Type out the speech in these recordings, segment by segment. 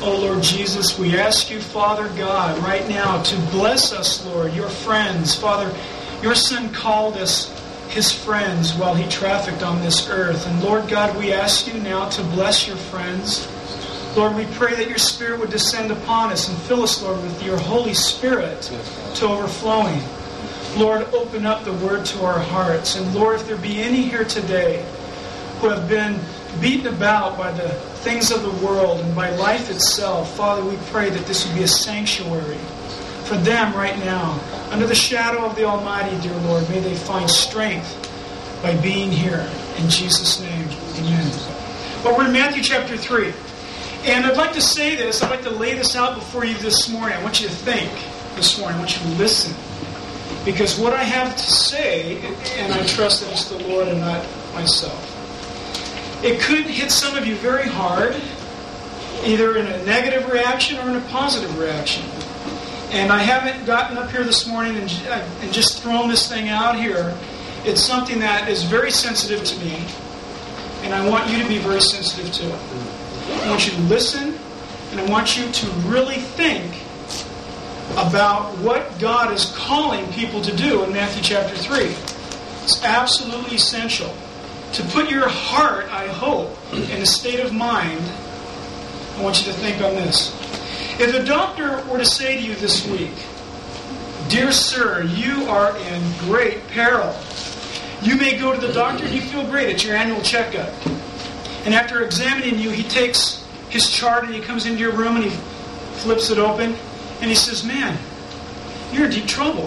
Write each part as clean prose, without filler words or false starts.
Oh, Lord Jesus, we ask you, Father God, right now to bless us, Lord, your friends. Father, your Son called us his friends while he trafficked on this earth. And Lord God, we ask you now to bless your friends. Lord, we pray that your Spirit would descend upon us and fill us, Lord, with your Holy Spirit to overflowing. Lord, open up the Word to our hearts. And Lord, if there be any here today who have been beaten about by the things of the world and by life itself, Father, we pray that this would be a sanctuary for them right now. Under the shadow of the Almighty, dear Lord, may they find strength by being here. In Jesus' name, amen. But we're in Matthew chapter 3. And I'd like to say this, I'd like to lay this out before you this morning. I want you to think this morning, I want you to listen. Because what I have to say, and I trust that it's the Lord and not myself, it could hit some of you very hard, either in a negative reaction or in a positive reaction. And I haven't gotten up here this morning and just thrown this thing out here. It's something that is very sensitive to me, and I want you to be very sensitive to it. I want you to listen, and I want you to really think about what God is calling people to do in Matthew chapter 3. It's absolutely essential to put your heart, I hope, in a state of mind. I want you to think on this. If a doctor were to say to you this week, "Dear sir, you are in great peril. You may go to the doctor and you feel great at your annual checkup. And after examining you, he takes his chart and he comes into your room and he flips it open and he says, 'Man, you're in deep trouble.'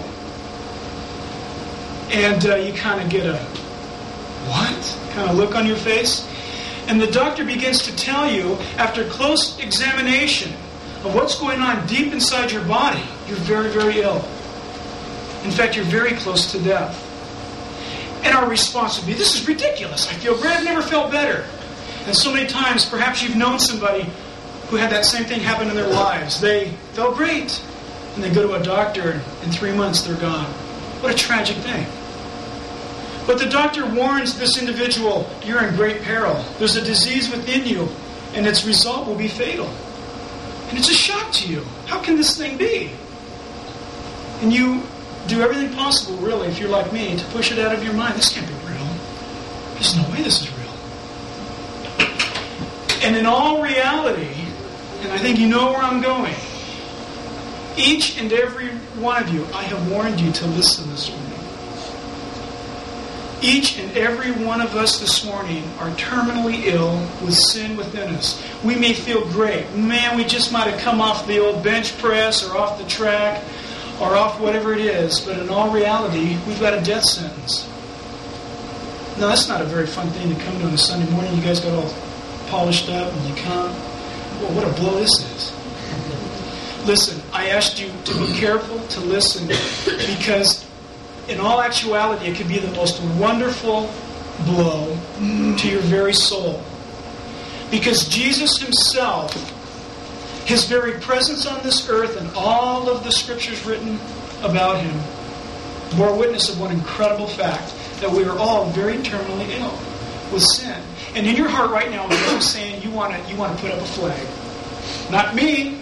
And you kind of get a what? Kind of look on your face. And the doctor begins to tell you, after close examination of what's going on deep inside your body, you're very, very ill. In fact, you're very close to death. And our response would be, "This is ridiculous. I feel great. I've never felt better." And so many times, perhaps you've known somebody who had that same thing happen in their lives. They felt great, and they go to a doctor, and in 3 months they're gone. What a tragic thing. But the doctor warns this individual, "You're in great peril. There's a disease within you, and its result will be fatal." And it's a shock to you. How can this thing be? And you do everything possible, really, if you're like me, to push it out of your mind. This can't be real. There's no way this is real. And in all reality, and I think you know where I'm going, each and every one of you, I have warned you to listen this morning. Each and every one of us this morning are terminally ill with sin within us. We may feel great. Man, we just might have come off the old bench press or off the track or off whatever it is. But in all reality, we've got a death sentence. Now, that's not a very fun thing to come to on a Sunday morning. You guys got all polished up and you come. Well, what a blow this is. Listen, I asked you to be careful, to listen, because in all actuality, it could be the most wonderful blow to your very soul. Because Jesus himself, his very presence on this earth and all of the scriptures written about him bore witness of one incredible fact, that we are all very terminally ill with sin. And in your heart right now, I'm saying you want to put up a flag. Not me.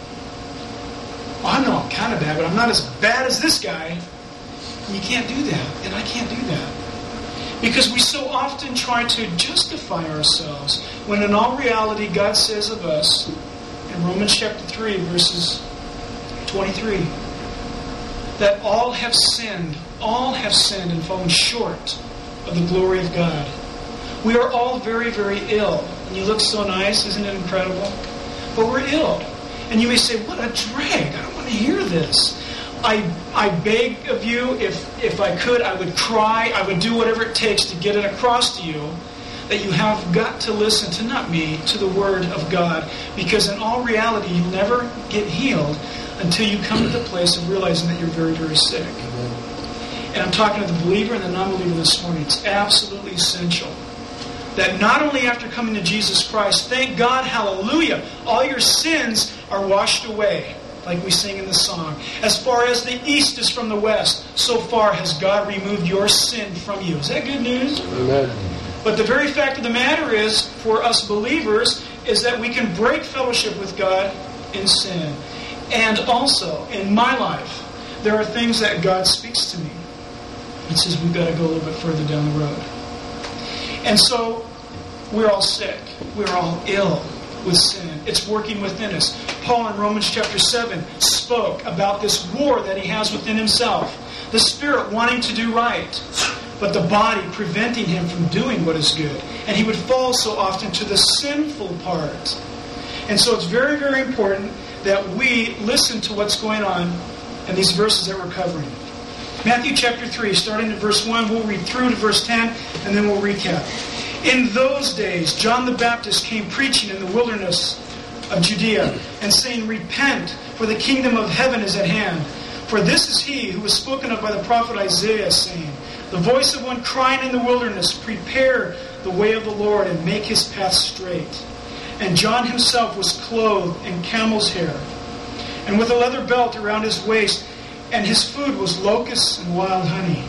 Well, I know I'm kind of bad, but I'm not as bad as this guy. You can't do that, and I can't do that. Because we so often try to justify ourselves, when in all reality, God says of us, in Romans chapter 3, verses 23, that all have sinned and fallen short of the glory of God. We are all very, very ill. And you look so nice, isn't it incredible? But we're ill. And you may say, "What a drag, I don't want to hear this." I beg of you, if I could, I would cry, I would do whatever it takes to get it across to you that you have got to listen to, not me, to the Word of God. Because in all reality, you'll never get healed until you come to the place of realizing that you're very, very sick. And I'm talking to the believer and the non-believer this morning. It's absolutely essential that not only after coming to Jesus Christ, thank God, hallelujah, all your sins are washed away. Like we sing in the song. As far as the east is from the west, so far has God removed your sin from you. Is that good news? Amen. But the very fact of the matter is, for us believers, is that we can break fellowship with God in sin. And also, in my life, there are things that God speaks to me. He says, we've got to go a little bit further down the road. And so, we're all sick. We're all ill with sin. It's working within us. Paul in Romans chapter 7 spoke about this war that he has within himself. The spirit wanting to do right, but the body preventing him from doing what is good. And he would fall so often to the sinful part. And so it's very, very important that we listen to what's going on in these verses that we're covering. Matthew chapter 3, starting at verse 1, we'll read through to verse 10, and then we'll recap. In those days, John the Baptist came preaching in the wilderness of Judea, and saying, Repent, for the kingdom of heaven is at hand. For this is he who was spoken of by the prophet Isaiah, saying, The voice of one crying in the wilderness, Prepare the way of the Lord, and make his path straight. And John himself was clothed in camel's hair, and with a leather belt around his waist, and his food was locusts and wild honey.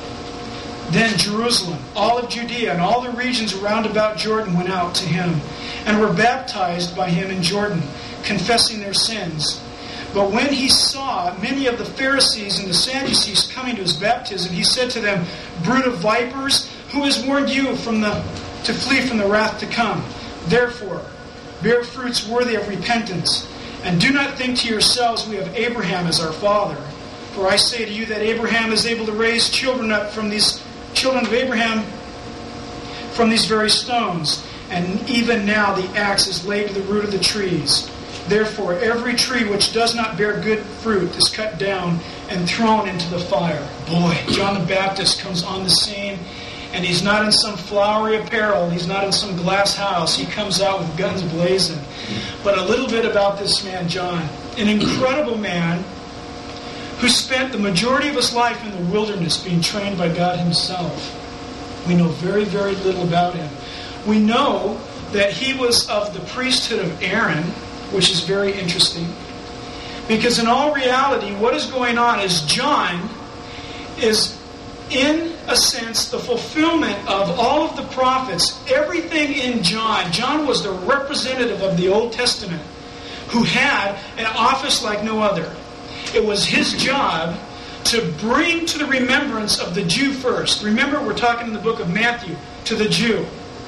Then Jerusalem, all of Judea, and all the regions around about Jordan went out to him, and were baptized by him in Jordan, confessing their sins. But when he saw many of the Pharisees and the Sadducees coming to his baptism, he said to them, Brood of vipers, who has warned you to flee from the wrath to come? Therefore, bear fruits worthy of repentance, and do not think to yourselves, we have Abraham as our father. For I say to you that Abraham is able to raise children up from these children of Abraham from these very stones. And even now the axe is laid to the root of the trees. Therefore, every tree which does not bear good fruit is cut down and thrown into the fire. Boy, John the Baptist comes on the scene, and he's not in some flowery apparel. He's not in some glass house. He comes out with guns blazing. But a little bit about this man, John. An incredible man who spent the majority of his life in the wilderness being trained by God himself. We know very, very little about him. We know that he was of the priesthood of Aaron, which is very interesting. Because in all reality, what is going on is John is, in a sense, the fulfillment of all of the prophets. Everything in John. John was the representative of the Old Testament who had an office like no other. It was his job to bring to the remembrance of the Jew first. Remember, we're talking in the book of Matthew, to the Jew.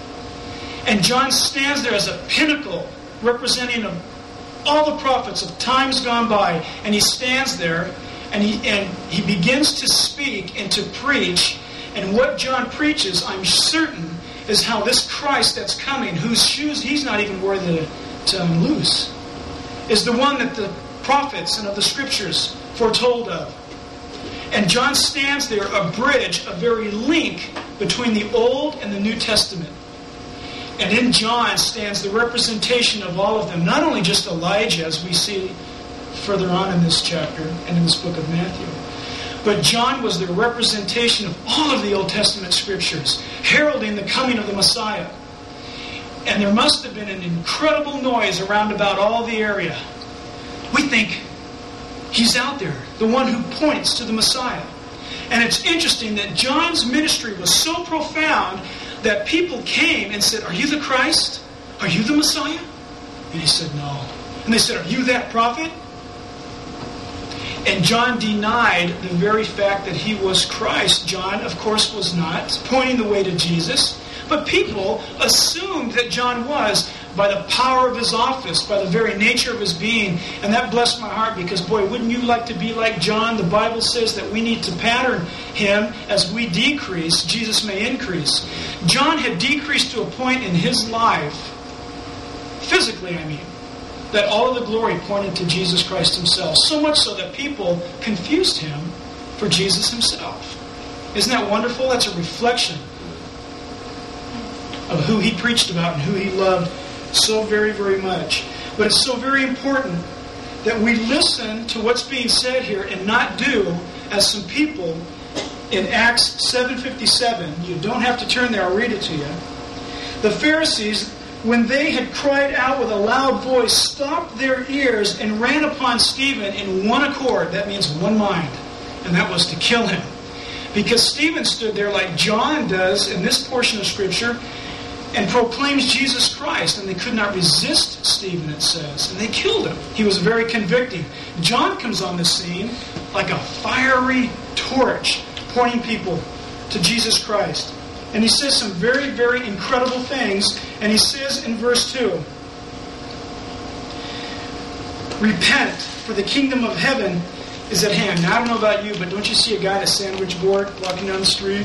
And John stands there as a pinnacle representing all the prophets of times gone by. And he stands there and he begins to speak and to preach. And what John preaches, I'm certain, is how this Christ that's coming, whose shoes he's not even worthy to unloose, is the one that the prophets and of the scriptures foretold of. And John stands there, a bridge, a very link between the Old and the New Testament. And in John stands the representation of all of them, not only just Elijah, as we see further on in this chapter and in this book of Matthew, but John was the representation of all of the Old Testament scriptures, heralding the coming of the Messiah. And there must have been an incredible noise around about all the area. We think he's out there, the one who points to the Messiah. And it's interesting that John's ministry was so profound that people came and said, Are you the Christ? Are you the Messiah? And he said, No. And they said, Are you that prophet? And John denied the very fact that he was Christ. John, of course, was not, pointing the way to Jesus. But people assumed that John was, by the power of his office, by the very nature of his being. And that blessed my heart because, boy, wouldn't you like to be like John? The Bible says that we need to pattern him. As we decrease, Jesus may increase. John had decreased to a point in his life, physically I mean, that all of the glory pointed to Jesus Christ himself. So much so that people confused him for Jesus himself. Isn't that wonderful? That's a reflection of who he preached about and who he loved so very, very much. But it's so very important that we listen to what's being said here and not do as some people in Acts 7:57. You don't have to turn there, I'll read it to you. The Pharisees, when they had cried out with a loud voice, stopped their ears and ran upon Stephen in one accord. That means one mind. And that was to kill him. Because Stephen stood there like John does in this portion of Scripture, and proclaims Jesus Christ. And they could not resist Stephen, it says. And they killed him. He was very convicting. John comes on the scene like a fiery torch, pointing people to Jesus Christ. And he says some very, very incredible things. And he says in verse 2, repent, for the kingdom of heaven is at hand. Now, I don't know about you, but don't you see a guy at a sandwich board walking down the street?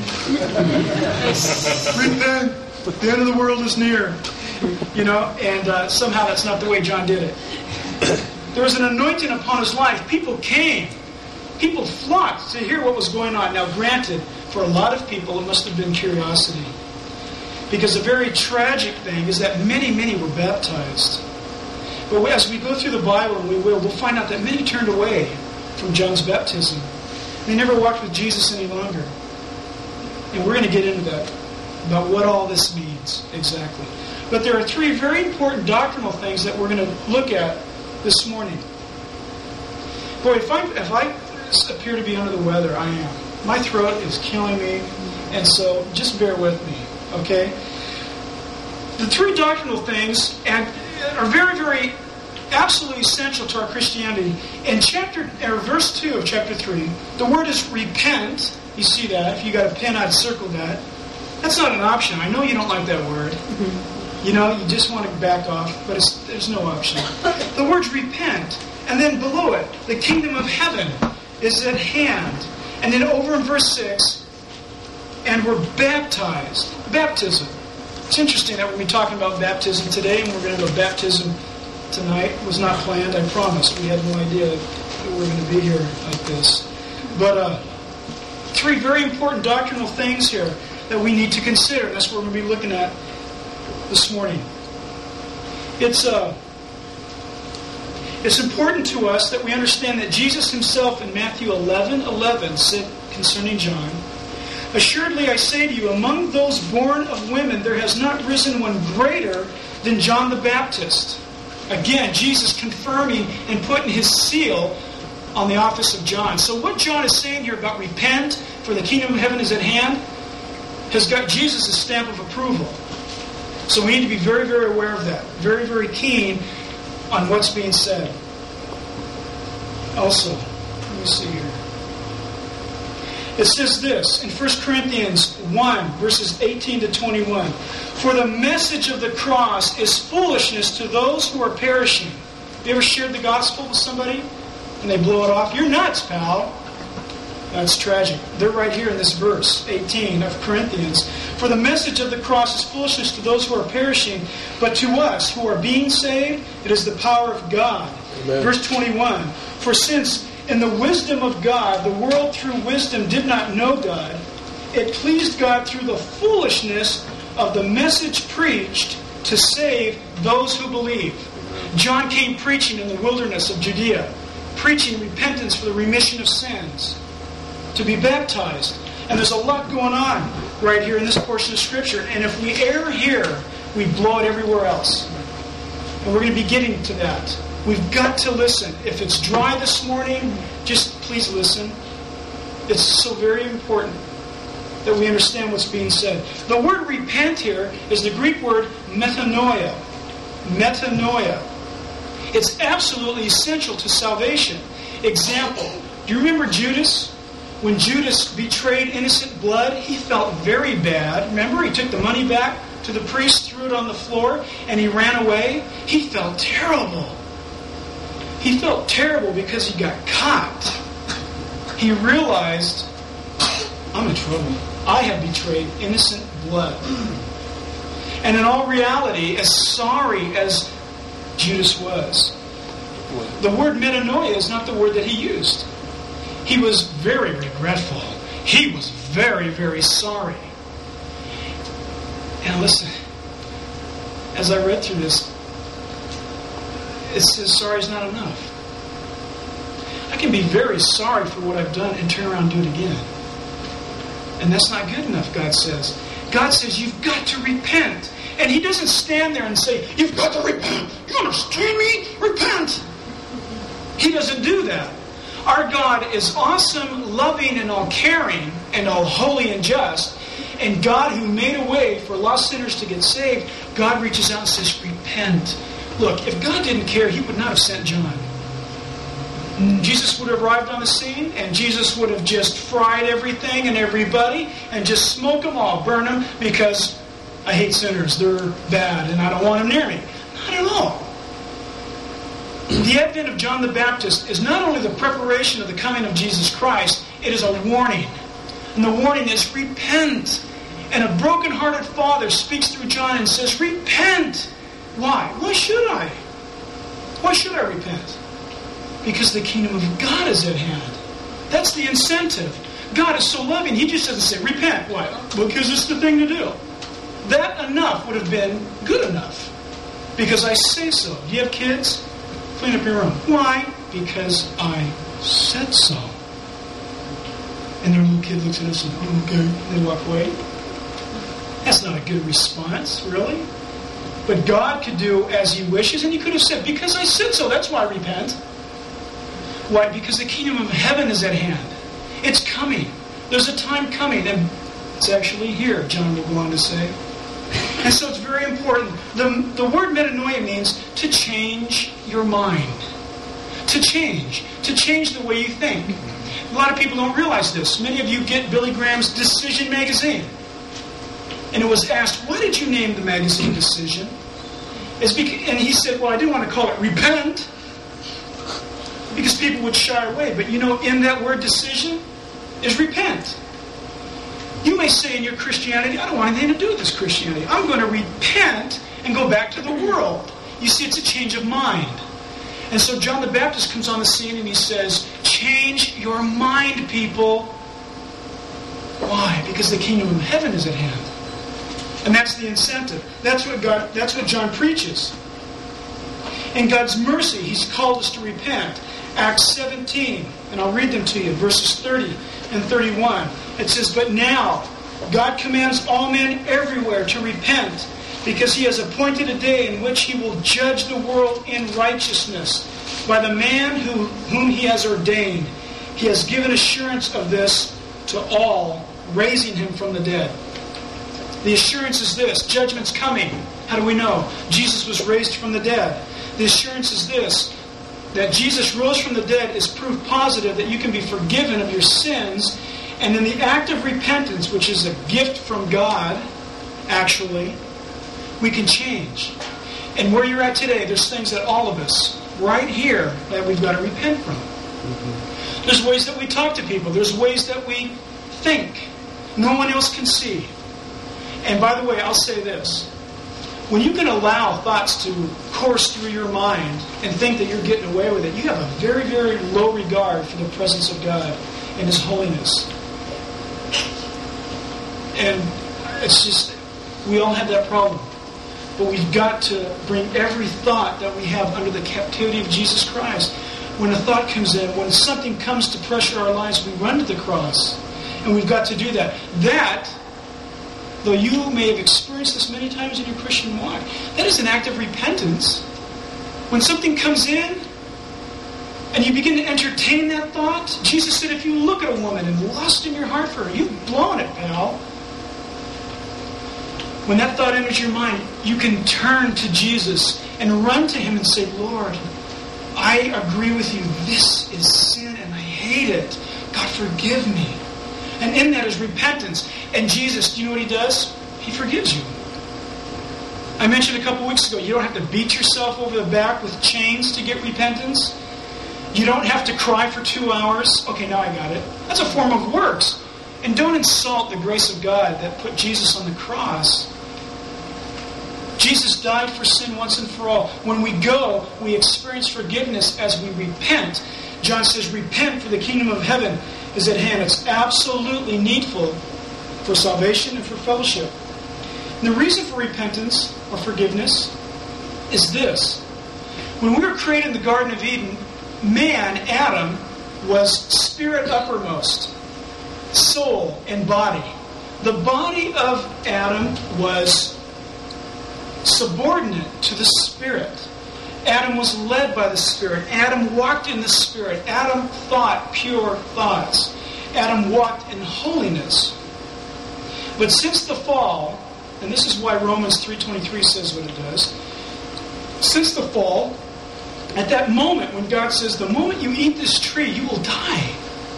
Repent, the end of the world is near. And somehow that's not the way John did it. There was an anointing upon his life. People came. People flocked to hear what was going on. Now, granted, for a lot of people, it must have been curiosity. Because the very tragic thing is that many, many were baptized. But as we go through the Bible, and we'll find out that many turned away from John's baptism. They never walked with Jesus any longer. And we're going to get into that, about what all this means exactly. But there are three very important doctrinal things that we're going to look at this morning. Boy, if I appear to be under the weather, I am. My throat is killing me, and so just bear with me, okay? The three doctrinal things are very, very absolutely essential to our Christianity. In verse 2 of chapter 3, the word is repent. You see that. If you got a pen, I'd circle that. That's not an option. I know you don't like that word. Mm-hmm. You just want to back off, but there's no option. The word's repent. And then below it, the kingdom of heaven is at hand. And then over in verse 6, and we're baptized. Baptism. It's interesting that we're going to be talking about baptism today, and we're going to have a baptism tonight. It was not planned, I promise. We had no idea that we were going to be here like this. But three very important doctrinal things here that we need to consider. That's what we're going to be looking at this morning. It's important to us that we understand that Jesus himself in Matthew 11:11 said concerning John, assuredly I say to you, among those born of women there has not risen one greater than John the Baptist. Again, Jesus confirming and putting his seal on the office of John. So what John is saying here about repent, for the kingdom of heaven is at hand, has got Jesus' stamp of approval. So we need to be very, very aware of that. Very, very keen on what's being said. Also, let me see here. It says this in 1 Corinthians 1, verses 18 to 21. For the message of the cross is foolishness to those who are perishing. You ever shared the gospel with somebody and they blow it off? You're nuts, pal. That's tragic. They're right here in this verse 18 of Corinthians. For the message of the cross is foolishness to those who are perishing, but to us who are being saved, it is the power of God. Amen. Verse 21. For since in the wisdom of God, the world through wisdom did not know God, it pleased God through the foolishness of the message preached to save those who believe. John came preaching in the wilderness of Judea, preaching repentance for the remission of sins, to be baptized. And there's a lot going on right here in this portion of Scripture. And if we err here, we blow it everywhere else. And we're going to be getting to that. We've got to listen. If it's dry this morning, just please listen. It's so very important that we understand what's being said. The word repent here is the Greek word metanoia. Metanoia. It's absolutely essential to salvation. Example, do you remember Judas? When Judas betrayed innocent blood, he felt very bad. Remember, he took the money back to the priest, threw it on the floor, and he ran away. He felt terrible. He felt terrible because he got caught. He realized, I'm in trouble. I have betrayed innocent blood. And in all reality, as sorry as Judas was, the word metanoia is not the word that he used. He was very regretful. He was very, very sorry. And listen, as I read through this, it says sorry is not enough. I can be very sorry for what I've done and turn around and do it again. And that's not good enough, God says. God says you've got to repent. And he doesn't stand there and say, you've got to repent. You understand me? Repent. He doesn't do that. Our God is awesome, loving, and all-caring, and all holy and just. And God, who made a way for lost sinners to get saved, God reaches out and says, repent. Look, if God didn't care, He would not have sent John. Jesus would have arrived on the scene, and Jesus would have just fried everything and everybody, and just smoke them all, burn them, because I hate sinners. They're bad, and I don't want them near me. Not at all. The advent of John the Baptist is not only the preparation of the coming of Jesus Christ, it is a warning. And the warning is, repent. And a broken-hearted father speaks through John and says, repent. Why? Why should I? Why should I repent? Because the kingdom of God is at hand. That's the incentive. God is so loving, He just doesn't say, repent. Why? Because it's the thing to do. That enough would have been good enough. Because I say so. Do you have kids? Clean up your room. Why? Because I said so. And their little kid looks at us and, oh, okay, they walk away. That's not a good response, really. But God could do as He wishes, and He could have said, because I said so, that's why I repent. Why? Because the kingdom of heaven is at hand. It's coming. There's a time coming, and it's actually here, John will go on to say. And so it's very important. The word metanoia means to change your mind. To change the way you think. A lot of people don't realize this. Many of you get Billy Graham's Decision magazine. And it was asked, why did you name the magazine Decision? And he said, well, I didn't want to call it Repent, because people would shy away. But you know, in that word decision is repent. You may say in your Christianity, I don't want anything to do with this Christianity. I'm going to repent and go back to the world. You see, it's a change of mind. And so John the Baptist comes on the scene and he says, change your mind, people. Why? Because the kingdom of heaven is at hand. And that's the incentive. That's what John preaches. In God's mercy, He's called us to repent. Acts 17, and I'll read them to you, verses 30 and 31. It says, but now God commands all men everywhere to repent, because He has appointed a day in which He will judge the world in righteousness by the man whom He has ordained. He has given assurance of this to all, raising Him from the dead. The assurance is this: judgment's coming. How do we know? Jesus was raised from the dead. The assurance is this: that Jesus rose from the dead is proof positive that you can be forgiven of your sins, and in the act of repentance, which is a gift from God, actually, we can change. And where you're at today, there's things that all of us, right here, that we've got to repent from. There's ways that we talk to people. There's ways that we think. No one else can see. And by the way, I'll say this. When you can allow thoughts to course through your mind and think that you're getting away with it, you have a very, very low regard for the presence of God and His holiness. And it's just, we all have that problem. But we've got to bring every thought that we have under the captivity of Jesus Christ. When a thought comes in, when something comes to pressure our lives, we run to the cross. And we've got to do that. That, though you may have experienced this many times in your Christian walk, that is an act of repentance. When something comes in and you begin to entertain that thought, Jesus said, if you look at a woman and lust in your heart for her, you've blown it, pal. When that thought enters your mind, you can turn to Jesus and run to Him and say, Lord, I agree with you. This is sin and I hate it. God, forgive me. And in that is repentance. And Jesus, do you know what He does? He forgives you. I mentioned a couple weeks ago, you don't have to beat yourself over the back with chains to get repentance. You don't have to cry for 2 hours. Okay, now I got it. That's a form of works. And don't insult the grace of God that put Jesus on the cross. Jesus died for sin once and for all. When we go, we experience forgiveness as we repent. John says, repent, for the kingdom of heaven is at hand. It's absolutely needful for salvation and for fellowship. And the reason for repentance or forgiveness is this. When we were created in the Garden of Eden, man, Adam, was spirit uppermost, soul and body. The body of Adam was subordinate to the Spirit. Adam was led by the Spirit. Adam walked in the Spirit. Adam thought pure thoughts. Adam walked in holiness. But since the fall, and this is why Romans 3:23 says what it does, since the fall, at that moment when God says, the moment you eat this tree, you will die.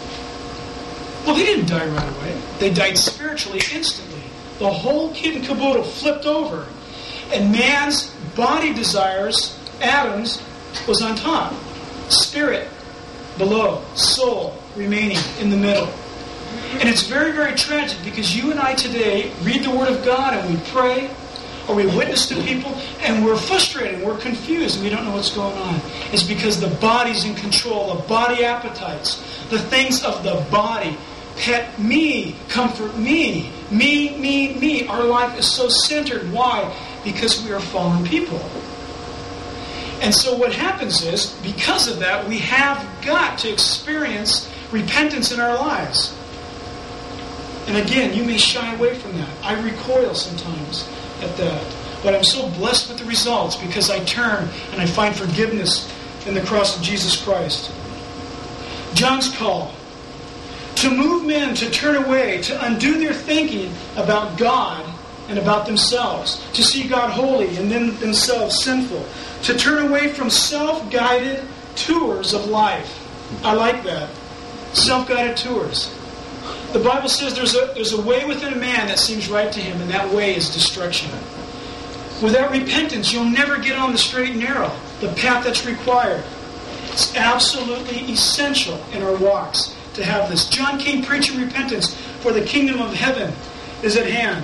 Well, they didn't die right away. They died spiritually instantly. The whole kit and caboodle flipped over. And man's body desires, Adam's, was on top. Spirit below. Soul remaining in the middle. And it's very, very tragic because you and I today read the Word of God and we pray or we witness to people and we're frustrated, we're confused, and we don't know what's going on. It's because the body's in control, the body appetites, the things of the body. Pet me, comfort me, me. Our life is so centered. Why? Because we are fallen people. And so what happens is, because of that, we have got to experience repentance in our lives. And again, you may shy away from that. I recoil sometimes at that. But I'm so blessed with the results because I turn and I find forgiveness in the cross of Jesus Christ. John's call. To move men to turn away, to undo their thinking about God and about themselves. To see God holy and then themselves sinful. To turn away from self-guided tours of life. I like that. Self-guided tours. The Bible says there's a way within a man that seems right to him, and that way is destruction. Without repentance, you'll never get on the straight and narrow, the path that's required. It's absolutely essential in our walks to have this. John came preaching repentance, for the kingdom of heaven is at hand.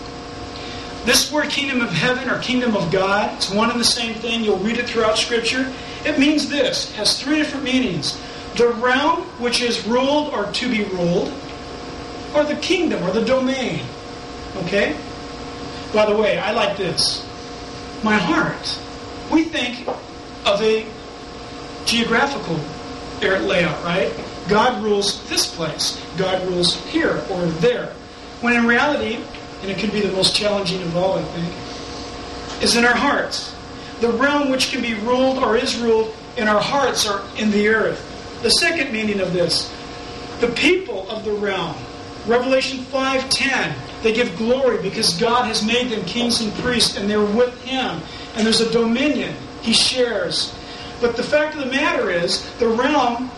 This word kingdom of heaven or kingdom of God, it's one and the same thing. You'll read it throughout Scripture. It means this. It has three different meanings. The realm which is ruled or to be ruled, or the kingdom or the domain. Okay? By the way, I like this. My heart. We think of a geographical layout, right? God rules this place. God rules here or there. When in reality, and it can be the most challenging of all, I think, is in our hearts. The realm which can be ruled or is ruled in our hearts or in the earth. The second meaning of this, the people of the realm. Revelation 5:10, they give glory because God has made them kings and priests and they're with Him. And there's a dominion He shares. But the fact of the matter is, the realm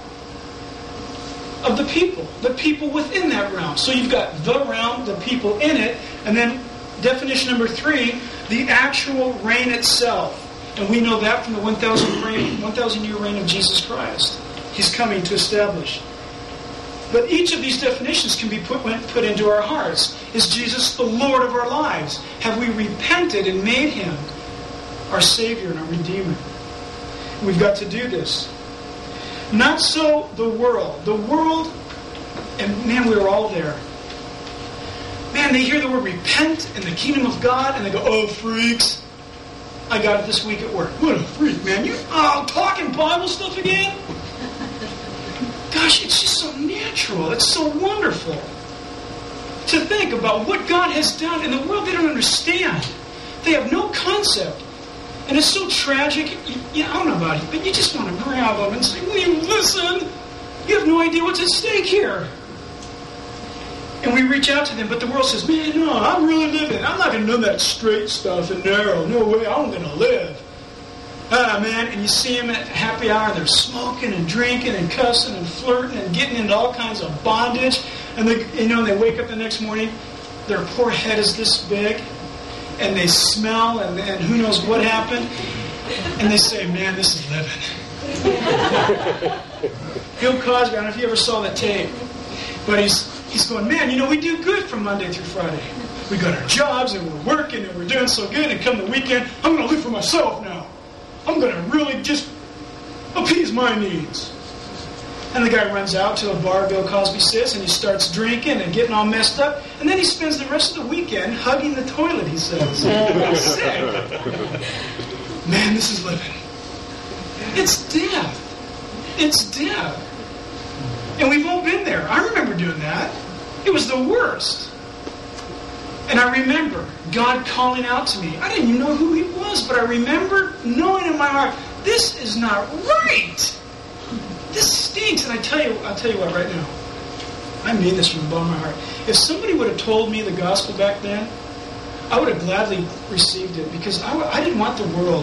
of the people within that realm. So you've got the realm, the people in it, and then definition number 3, the actual reign itself. And we know that from the 1,000-year reign of Jesus Christ. He's coming to establish. But each of these definitions can be put into our hearts. Is Jesus the Lord of our lives? Have we repented and made Him our Savior and our Redeemer? We've got to do this. Not so the world. The world, and man, we were all there. Man, they hear the word repent in the kingdom of God, and they go, oh, freaks. I got it this week at work. What a freak, man. You talking Bible stuff again? Gosh, it's just so natural. It's so wonderful to think about what God has done in the world. They don't understand. They have no concept. And it's so tragic. I don't know about it, but you just want to grab them and say, will you listen? You have no idea what's at stake here. And we reach out to them, but the world says, man, no, I'm really living. I'm not going to know that straight stuff and narrow. No way, I'm going to live. Man, and you see them at happy hour, they're smoking and drinking and cussing and flirting and getting into all kinds of bondage. And they wake up the next morning, their poor head is this big, and they smell, and who knows what happened. And they say, man, this is living. Bill Cosby, I don't know if you ever saw the tape, but he's going, man, we do good from Monday through Friday. We got our jobs, and we're working, and we're doing so good, and come the weekend, I'm going to live for myself now. I'm going to really just appease my needs. And the guy runs out to a bar, Bill Cosby says, and he starts drinking and getting all messed up. And then he spends the rest of the weekend hugging the toilet, he says. Sick. Man, this is living. It's death. It's death. And we've all been there. I remember doing that. It was the worst. And I remember God calling out to me. I didn't even know who He was, but I remember knowing in my heart, this is not right. This stinks. And I'll tell you what right now. I mean this from the bottom of my heart. If somebody would have told me the gospel back then, I would have gladly received it because I didn't want the world.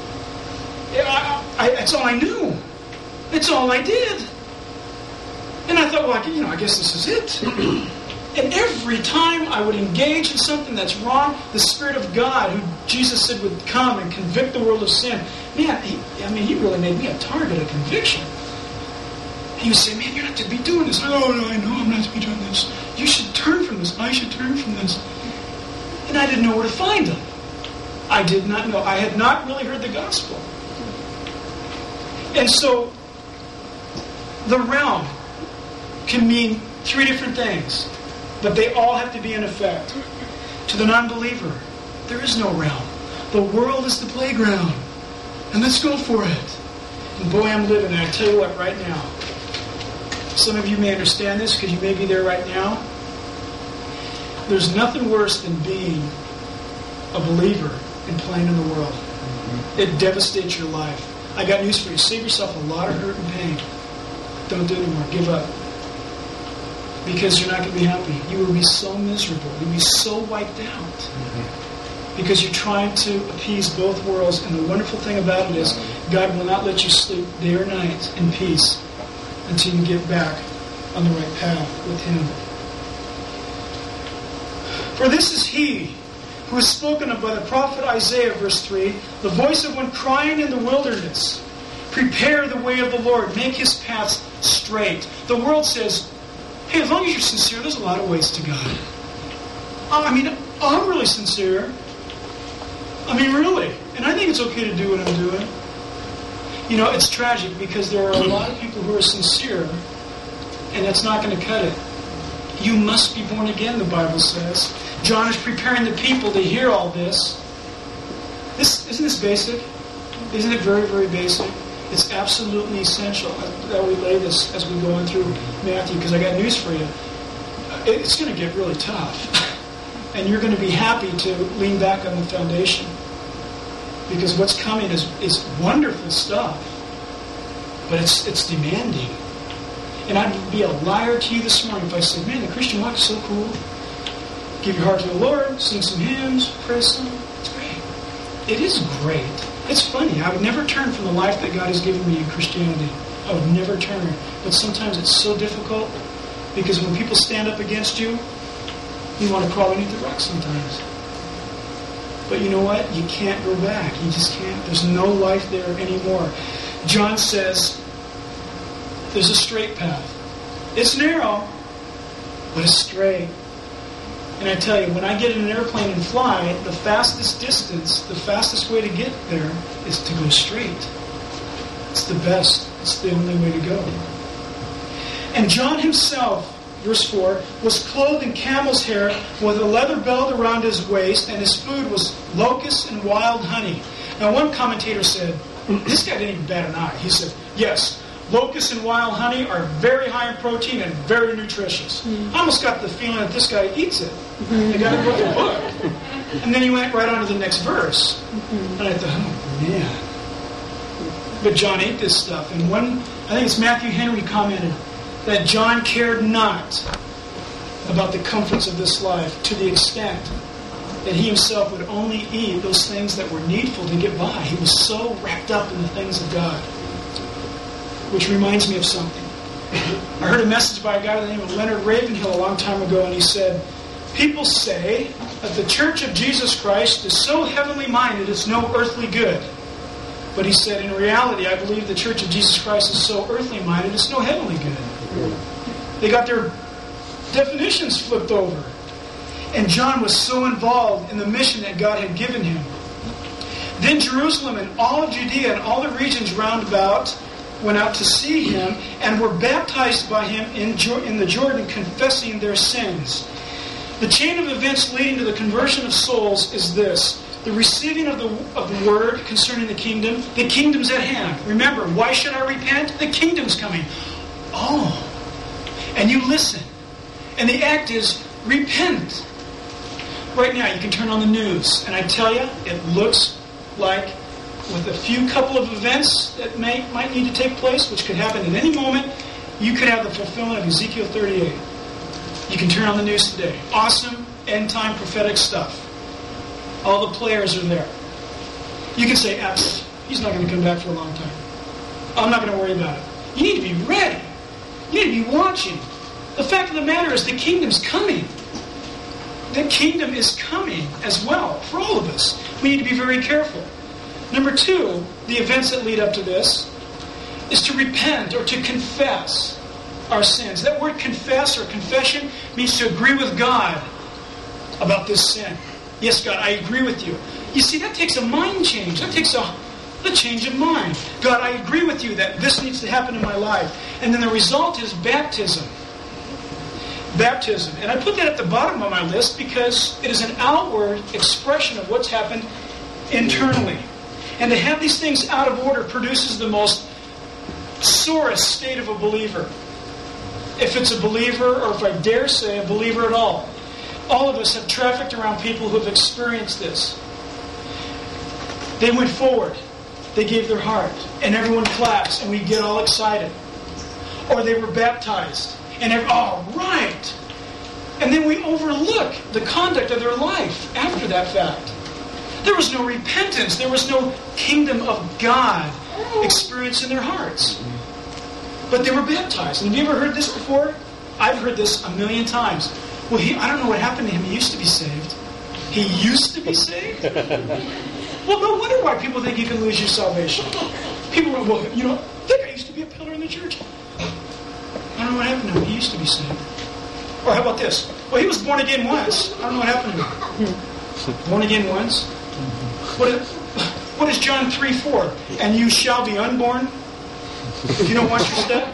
It's all I knew. It's all I did. And I thought, well, I guess this is it. And every time I would engage in something that's wrong, the Spirit of God, who Jesus said would come and convict the world of sin, man, he really made me a target of conviction. He would say, man, you're not to be doing this. Oh, no, I know I'm not to be doing this. You should turn from this. I should turn from this. And I didn't know where to find him. I did not know. I had not really heard the gospel. And so, the realm can mean three different things, but they all have to be in effect. To the non-believer, there is no realm. The world is the playground. And let's go for it. And boy, I'm living it. I tell you what, right now. Some of you may understand this because you may be there right now. There's nothing worse than being a believer and playing in the world. It devastates your life. I got news for you. Save yourself a lot of hurt and pain. Don't do it anymore. Give up. Because you're not going to be happy. You will be so miserable. You'll be so wiped out. Because you're trying to appease both worlds. And the wonderful thing about it is God will not let you sleep day or night in peace until you get back on the right path with Him. For this is He who is spoken of by the prophet Isaiah, verse 3, the voice of one crying in the wilderness, prepare the way of the Lord, make His paths straight. The world says, hey, as long as you're sincere, there's a lot of ways to God. I'm really sincere. Really. And I think it's okay to do what I'm doing. It's tragic because there are a lot of people who are sincere, and that's not going to cut it. You must be born again, the Bible says. John is preparing the people to hear all this. Isn't this basic? Isn't it very, very basic? It's absolutely essential that we lay this as we go on through Matthew, because I got news for you. It's going to get really tough. And you're going to be happy to lean back on the foundation. Because what's coming is wonderful stuff. But it's demanding. And I'd be a liar to you this morning if I said, man, the Christian walk is so cool. Give your heart to the Lord, sing some hymns, praise some. It's great. It is great. It's funny. I would never turn from the life that God has given me in Christianity. I would never turn. But sometimes it's so difficult because when people stand up against you, you want to crawl beneath the rock sometimes. But you know what? You can't go back. You just can't. There's no life there anymore. John says there's a straight path. It's narrow, but it's straight. And I tell you, when I get in an airplane and fly, the fastest distance, the fastest way to get there is to go straight. It's the best. It's the only way to go. And John himself, verse 4, was clothed in camel's hair with a leather belt around his waist, and his food was locusts and wild honey. Now one commentator said, this guy didn't even bat an eye. He said, yes, locusts and wild honey are very high in protein and very nutritious. I almost got the feeling that this guy eats it. I got to put the book. And then he went right on to the next verse. And I thought, oh man. But John ate this stuff. And I think it's Matthew Henry commented that John cared not about the comforts of this life to the extent that he himself would only eat those things that were needful to get by. He was so wrapped up in the things of God. Which reminds me of something. I heard a message by a guy by the name of Leonard Ravenhill a long time ago, and he said, people say that the Church of Jesus Christ is so heavenly minded it's no earthly good. But he said, in reality, I believe the Church of Jesus Christ is so earthly minded it's no heavenly good. They got their definitions flipped over. And John was so involved in the mission that God had given him. Then Jerusalem and all of Judea and all the regions round about went out to see him and were baptized by him in the Jordan, confessing their sins. The chain of events leading to the conversion of souls is this. The receiving of the word concerning the kingdom's at hand. Remember, why should I repent? The kingdom's coming. Oh, and you listen. And the act is repent. Right now, you can turn on the news, and I tell you, it looks like, with a few couple of events that might need to take place, which could happen at any moment, you could have the fulfillment of Ezekiel 38. You can turn on the news today. Awesome end-time prophetic stuff. All the players are there. You can say, he's not going to come back for a long time. I'm not going to worry about it. You need to be ready. You need to be watching. The fact of the matter is the kingdom's coming. The kingdom is coming as well for all of us. We need to be very careful. Number 2, the events that lead up to this is to repent or to confess our sins. That word confess or confession means to agree with God about this sin. Yes, God, I agree with you. You see, that takes a mind change. That takes a change of mind. God, I agree with you that this needs to happen in my life. And then the result is baptism. Baptism. And I put that at the bottom of my list because it is an outward expression of what's happened internally. And to have these things out of order produces the most sorest state of a believer. If it's a believer, or if I dare say a believer at all. All of us have trafficked around people who have experienced this. They went forward. They gave their heart. And everyone claps and we get all excited. Or they were baptized. And right. And then we overlook the conduct of their life after that fact. There was no repentance. There was no kingdom of God experience in their hearts. But they were baptized. And have you ever heard this before? I've heard this a million times. Well, I don't know what happened to him. He used to be saved. He used to be saved? Well, no wonder why people think you can lose your salvation. People go, well, that guy used to be a pillar in the church. I don't know what happened to him. He used to be saved. Or how about this? Well, he was born again once. I don't know what happened to him. Born again once? What is John 3:4? And you shall be unborn if you don't watch your step?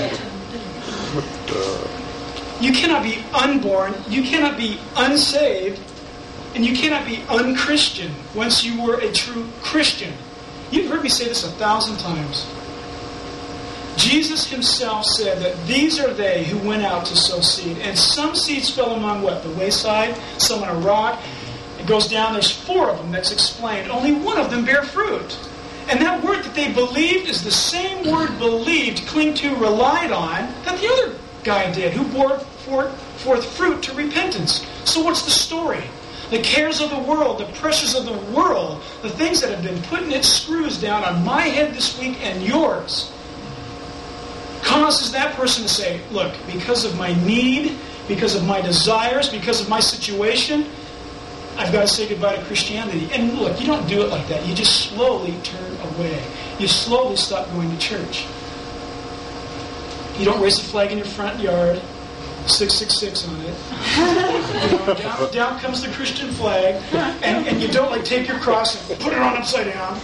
You cannot be unborn. You cannot be unsaved. And you cannot be unchristian once you were a true Christian. You've heard me say this 1,000 times. Jesus himself said that these are they who went out to sow seed. And some seeds fell among what? The wayside, some on a rock. It goes down, there's 4 of them that's explained. Only one of them bear fruit. And that word that they believed is the same word believed, cling to, relied on, that the other guy did, who bore forth fruit to repentance. So what's the story? The cares of the world, the pressures of the world, the things that have been putting its screws down on my head this week and yours, causes that person to say, look, because of my need, because of my desires, because of my situation, I've got to say goodbye to Christianity. And look, you don't do it like that. You just slowly turn away. You slowly stop going to church. You don't raise a flag in your front yard, 666 on it. Down comes the Christian flag, and you don't take your cross and put it on upside down.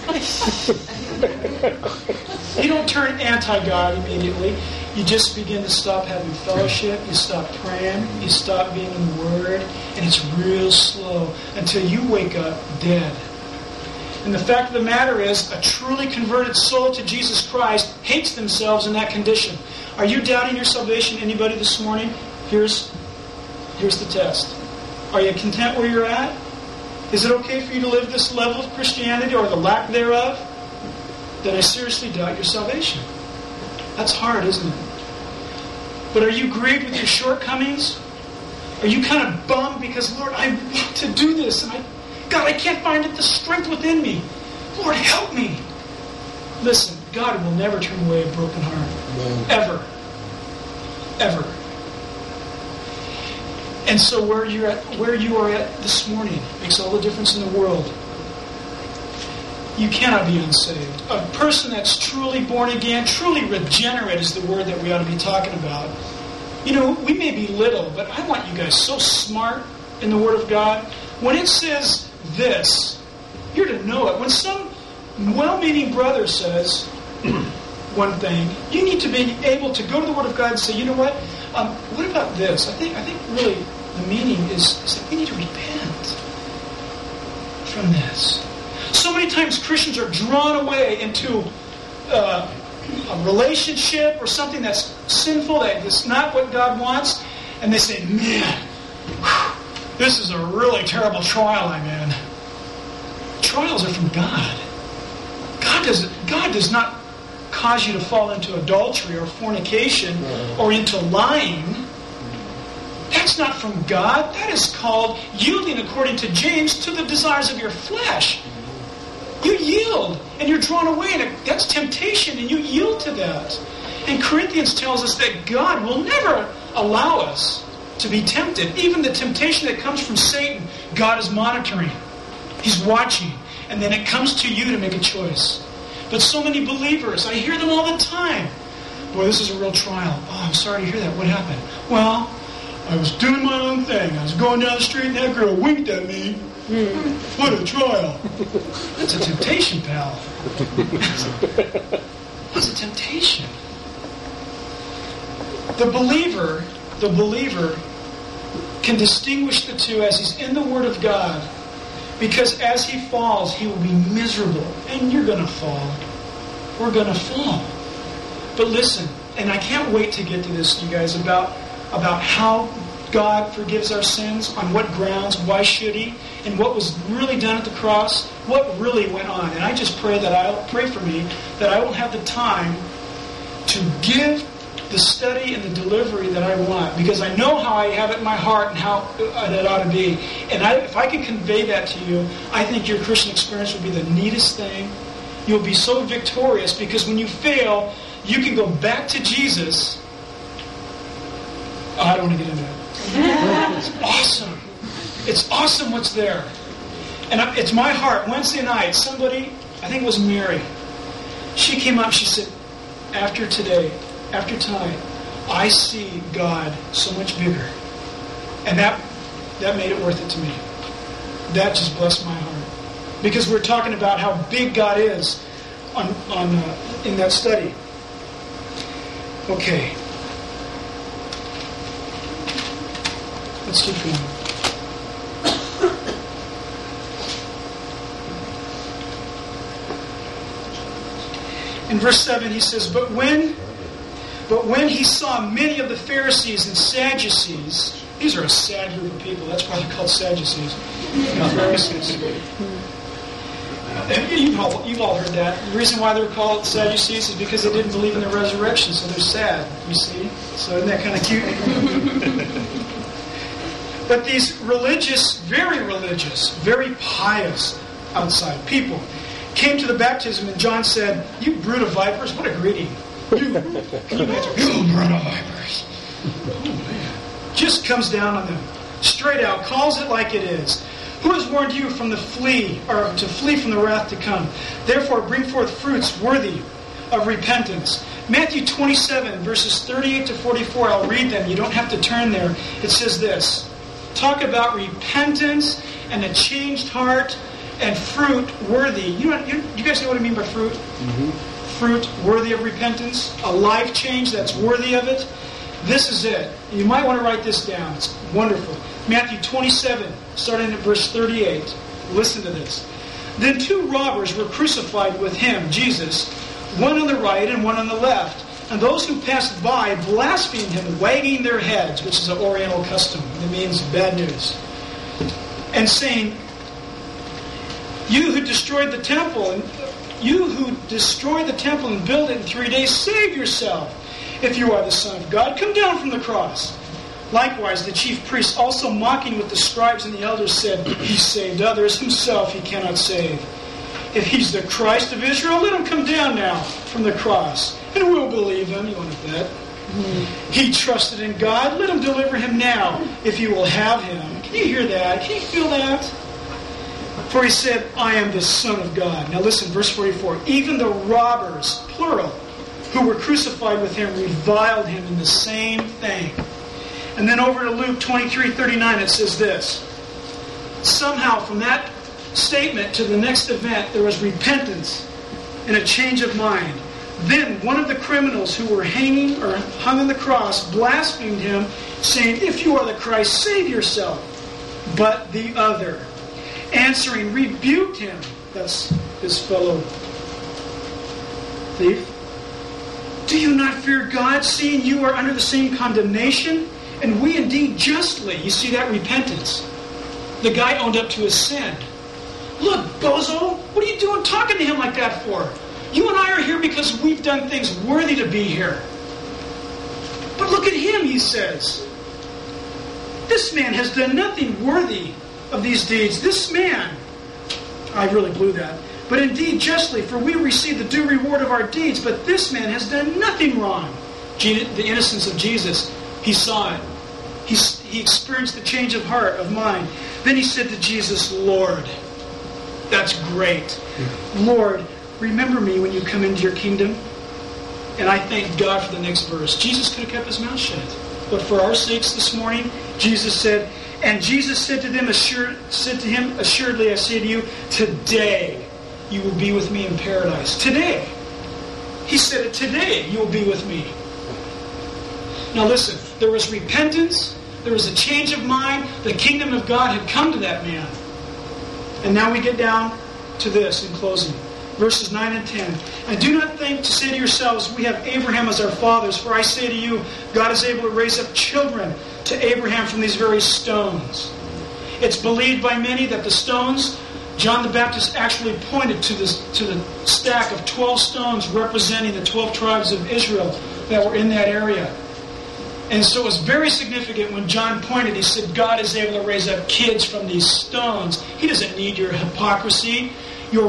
You don't turn anti-God immediately. You just begin to stop having fellowship. You stop praying. You stop being in the Word. And it's real slow until you wake up dead. And the fact of the matter is, a truly converted soul to Jesus Christ hates themselves in that condition. Are you doubting your salvation, anybody, this morning? Here's the test. Are you content where you're at? Is it okay for you to live this level of Christianity or the lack thereof? Then I seriously doubt your salvation. That's hard, isn't it? But are you grieved with your shortcomings? Are you kind of bummed because, Lord, I want to do this, and God, I can't find the strength within me. Lord, help me. Listen, God will never turn away a broken heart. No. Ever. Ever. And so where you are at this morning makes all the difference in the world. You cannot be unsaved. A person that's truly born again, truly regenerate is the word that we ought to be talking about. We may be little, but I want you guys so smart in the Word of God. When it says this, you're to know it. When some well-meaning brother says one thing, you need to be able to go to the Word of God and say, you know what? What about this? I think really the meaning is that we need to repent from this. So many times Christians are drawn away into a relationship or something that's sinful, that's not what God wants, and they say, man, this is a really terrible trial I'm in. Trials are from God. God does not cause you to fall into adultery or fornication or into lying. That's not from God. That is called yielding, according to James, to the desires of your flesh. You yield, and you're drawn away, and that's temptation, and you yield to that. And Corinthians tells us that God will never allow us to be tempted. Even the temptation that comes from Satan, God is monitoring. He's watching. And then it comes to you to make a choice. But so many believers, I hear them all the time. Boy, this is a real trial. Oh, I'm sorry to hear that. What happened? Well, I was doing my own thing. I was going down the street and that girl winked at me. What a trial. That's a temptation, pal. That's a temptation. The believer can distinguish the two as he's in the Word of God, because as he falls, he will be miserable. And you're going to fall. We're going to fall. But listen, and I can't wait to get to this, you guys, about how God forgives our sins, on what grounds, why should He, and what was really done at the cross, what really went on. And I just pray that I will have the time to give the study and the delivery that I want, because I know how I have it in my heart and how it ought to be. And if I can convey that to you, I think your Christian experience will be the neatest thing. You'll be so victorious, because when you fail, you can go back to Jesus. I don't want to get into that. It's awesome. It's awesome what's there. And it's my heart. Wednesday night, somebody, I think it was Mary, she came up, she said, after tonight, I see God so much bigger. And that made it worth it to me. That just blessed my heart. Because we're talking about how big God is in that study. Okay. Let's keep going. In verse 7 he says, But when he saw many of the Pharisees and Sadducees, these are a sad group of people, that's why they're called Sadducees. Pharisees. You've all heard that. The reason why they're called Sadducees is because they didn't believe in the resurrection, so they're sad, you see. So isn't that kind of cute? But these very pious outside people came to the baptism, and John said, You brood of vipers, what a greeting. Can you imagine? You brood of vipers. Oh, man. Just comes down on them, straight out, calls it like it is. Who has warned you to flee from the wrath to come? Therefore, bring forth fruits worthy of repentance. Matthew 27, verses 38 to 44, I'll read them. You don't have to turn there. It says this. Talk about repentance and a changed heart and fruit worthy. You guys know what I mean by fruit? Mm-hmm. Fruit worthy of repentance. A life change that's worthy of it. This is it. You might want to write this down. It's wonderful. Matthew 27, starting at verse 38. Listen to this. Then 2 robbers were crucified with him, Jesus, one on the right and one on the left. And those who passed by blasphemed him, wagging their heads, which is an Oriental custom. It means bad news. And saying, You who destroyed the temple and built it in 3 days, save yourself. If you are the Son of God, come down from the cross. Likewise, the chief priests, also mocking with the scribes and the elders, said, He saved others, himself he cannot save. If he's the Christ of Israel, let him come down now from the cross, and we'll believe him. You want to bet? He trusted in God. Let him deliver him now, if you will have him. Can you hear that? Can you feel that? For he said, I am the Son of God. Now listen, verse 44. Even the robbers, plural, who were crucified with him, reviled him in the same thing. And then over to Luke 23:39, it says this. Somehow from that statement to the next event, there was repentance and a change of mind. Then one of the criminals who were hung on the cross blasphemed him, saying, If you are the Christ, save yourself. But the other, answering, rebuked him. That's his fellow thief. Do you not fear God, seeing you are under the same condemnation? And we indeed justly. You see that repentance. The guy owned up to his sin. Look, bozo, what are you doing talking to him like that for? You and I are here because we've done things worthy to be here. But look at him, he says. This man has done nothing worthy of these deeds. This man, I really blew that. But indeed, justly, for we receive the due reward of our deeds. But this man has done nothing wrong. The innocence of Jesus, he saw it. He experienced the change of heart, of mind. Then he said to Jesus, Lord. That's great. Lord, remember me when you come into your kingdom. And I thank God for the next verse. Jesus could have kept his mouth shut. But for our sakes this morning, Jesus said, and Jesus said to him, assuredly I say to you, today you will be with me in paradise. Today. He said it, today you will be with me. Now listen, there was repentance, there was a change of mind, the kingdom of God had come to that man. And now we get down to this in closing. Verses 9 and 10. And do not think to say to yourselves, we have Abraham as our fathers, for I say to you, God is able to raise up children to Abraham from these very stones. It's believed by many that the stones, John the Baptist actually pointed to the stack of 12 stones representing the 12 tribes of Israel that were in that area. And so it was very significant when John pointed, he said, God is able to raise up kids from these stones. He doesn't need your hypocrisy, your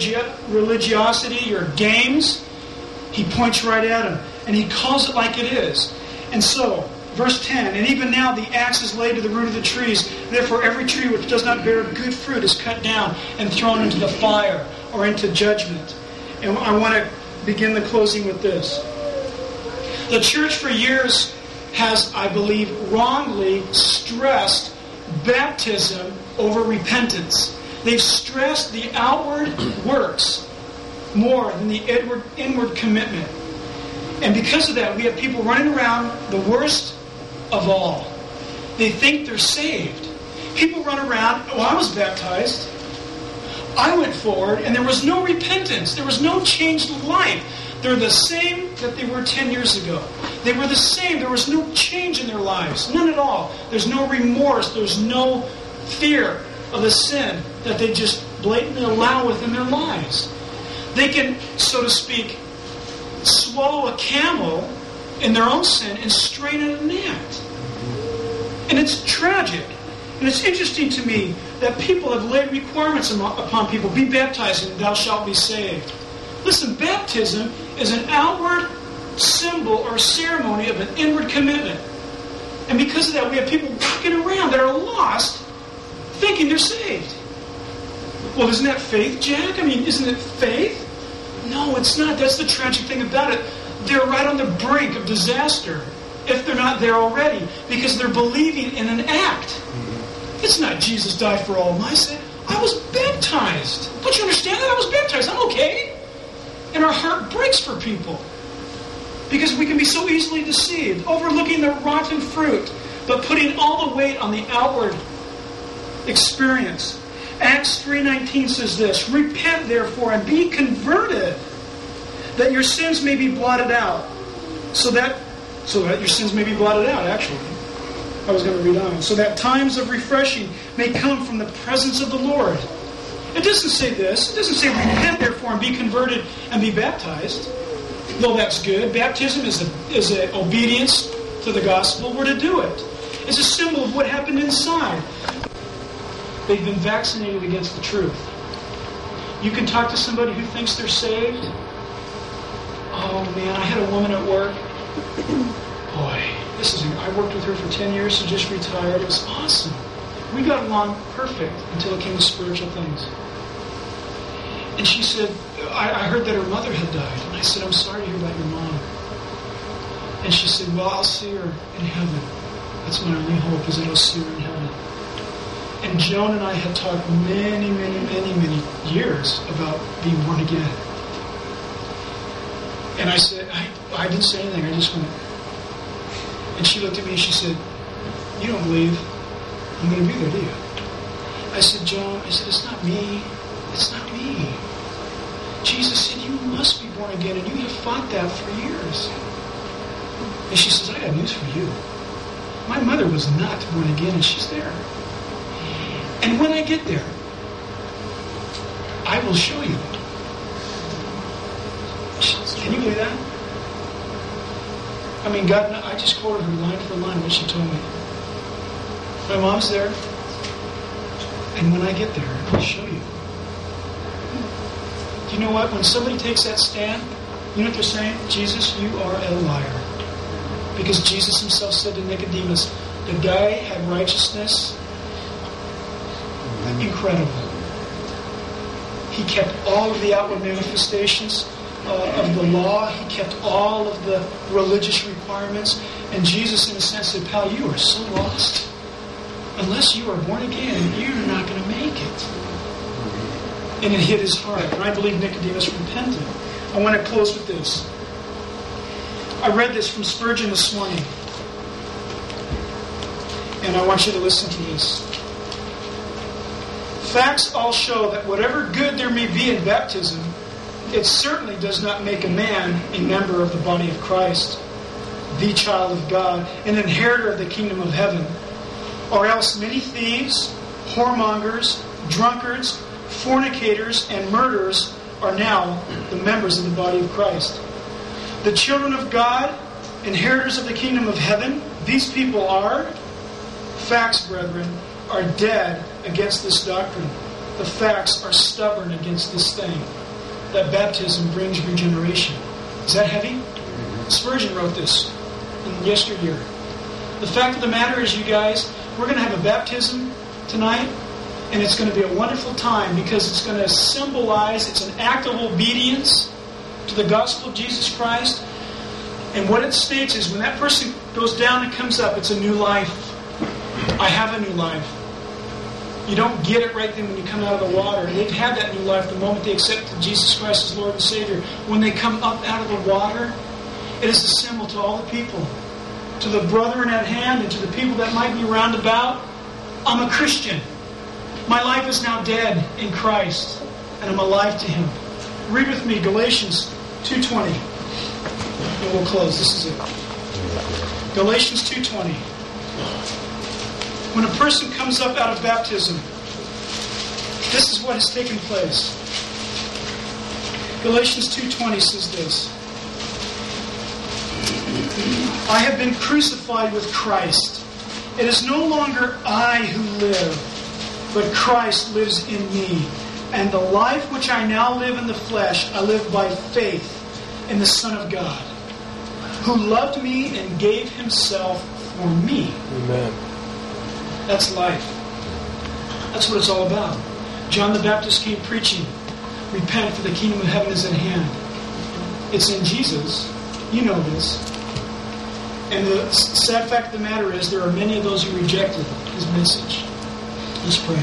religiosity, your games. He points right at him. And he calls it like it is. And so, verse 10, and even now the axe is laid to the root of the trees. Therefore every tree which does not bear good fruit is cut down and thrown into the fire or into judgment. And I want to begin the closing with this. The church for years has, I believe, wrongly stressed baptism over repentance. They've stressed the outward works more than the inward commitment. And because of that, we have people running around the worst of all. They think they're saved. People run around, I was baptized. I went forward, and there was no repentance. There was no changed life. They're the same that they were 10 years ago. They were the same. There was no change in their lives. None at all. There's no remorse. There's no fear of the sin that they just blatantly allow within their lives. They can, so to speak, swallow a camel in their own sin and strain at a gnat. And it's tragic. And it's interesting to me that people have laid requirements upon people. Be baptized and thou shalt be saved. Listen, baptism is an outward symbol or ceremony of an inward commitment. And because of that, we have people walking around that are lost thinking they're saved. Well, isn't that faith, Jack? I mean, isn't it faith? No, it's not. That's the tragic thing about it. They're right on the brink of disaster if they're not there already because they're believing in an act. It's not Jesus died for all my sin. I was baptized. Don't you understand that? I was baptized. I'm okay. And our heart breaks for people because we can be so easily deceived, overlooking the rotten fruit, but putting all the weight on the outward experience. Acts 3:19 says this, repent therefore and be converted, that your sins may be blotted out. So that your sins may be blotted out, actually. I was going to read on. So that times of refreshing may come from the presence of the Lord. It doesn't say this. It doesn't say repent therefore and be converted and be baptized. Though that's good. Baptism is an obedience to the gospel. We're to do it. It's a symbol of what happened inside. They've been vaccinated against the truth. You can talk to somebody who thinks they're saved. Oh man, I had a woman at work. Boy, I worked with her for 10 years. She just retired. It was awesome. We got along perfect until it came to spiritual things. And she said, I heard that her mother had died. And I said, I'm sorry to hear about your mom. And she said, well, I'll see her in heaven. That's my only hope, is that I'll see her in heaven. And Joan and I had talked many, many, many, many years about being born again. And I said, I didn't say anything. I just went. And she looked at me and she said, you don't believe I'm going to be there, do you? I said, Joan, it's not me. It's not me. Jesus said, you must be born again, and you have fought that for years. And she says, I got news for you. My mother was not born again, and she's there. And when I get there, I will show you. Can you believe that? I mean, God, I just quoted her line for line what she told me. My mom's there. And when I get there, I'll show you. Do you know what? When somebody takes that stand, you know what they're saying? Jesus, you are a liar. Because Jesus himself said to Nicodemus, the guy had righteousness. Incredible. He kept all of the outward manifestations of the law. He kept all of the religious requirements. And Jesus, in a sense, said, pal, you are so lost. Unless you are born again, you're not going to make it. And it hit his heart. And I believe Nicodemus repented. I want to close with this. I read this from Spurgeon this morning. And I want you to listen to this. Facts all show that whatever good there may be in baptism, it certainly does not make a man a member of the body of Christ, the child of God, an inheritor of the kingdom of heaven. Or else many thieves, whoremongers, drunkards, fornicators, and murderers are now the members of the body of Christ. The children of God, inheritors of the kingdom of heaven, these people are, facts, brethren, are dead against this doctrine. The facts are stubborn against this thing, that baptism brings regeneration. Is that heavy? Spurgeon wrote this in yesteryear. The fact of the matter is, you guys, we're going to have a baptism tonight, and it's going to be a wonderful time because it's going to symbolize, it's an act of obedience to the gospel of Jesus Christ. And what it states is when that person goes down and comes up, it's a new life. I have a new life. You don't get it right then when you come out of the water. They've had that new life the moment they accepted Jesus Christ as Lord and Savior. When they come up out of the water, it is a symbol to all the people, to the brethren at hand and to the people that might be round about. I'm a Christian. My life is now dead in Christ, and I'm alive to Him. Read with me Galatians 2:20. And we'll close. This is it. Galatians 2:20. When a person comes up out of baptism, this is what has taken place. Galatians 2:20 says this. I have been crucified with Christ. It is no longer I who live, but Christ lives in me. And the life which I now live in the flesh, I live by faith in the Son of God, who loved me and gave Himself for me. Amen. That's life. That's what it's all about. John the Baptist came preaching, repent for the kingdom of heaven is at hand. It's in Jesus. You know this. And the sad fact of the matter is there are many of those who rejected His message. Let's pray.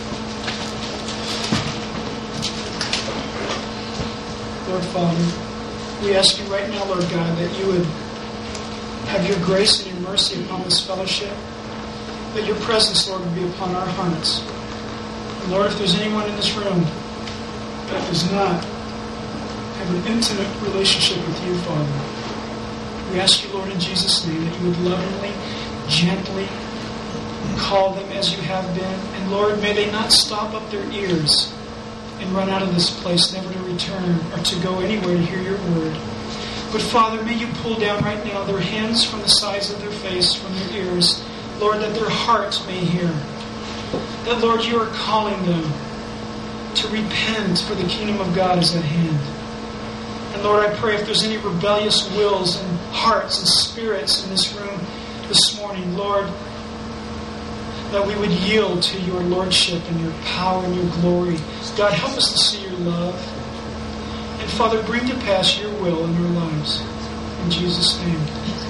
Lord Father, we ask You right now, Lord God, that You would have Your grace and Your mercy upon this fellowship. That Your presence, Lord, would be upon our hearts. And Lord, if there's anyone in this room that does not have an intimate relationship with You, Father, we ask You, Lord, in Jesus' name, that You would lovingly, gently call them as You have been. And Lord, may they not stop up their ears and run out of this place, never to return or to go anywhere to hear Your word. But Father, may You pull down right now their hands from the sides of their face, from their ears, Lord, that their hearts may hear. That, Lord, You are calling them to repent, for the kingdom of God is at hand. And Lord, I pray if there's any rebellious wills and hearts and spirits in this room this morning, Lord, that we would yield to Your lordship and Your power and Your glory. God, help us to see Your love. And Father, bring to pass Your will in our lives. In Jesus' name.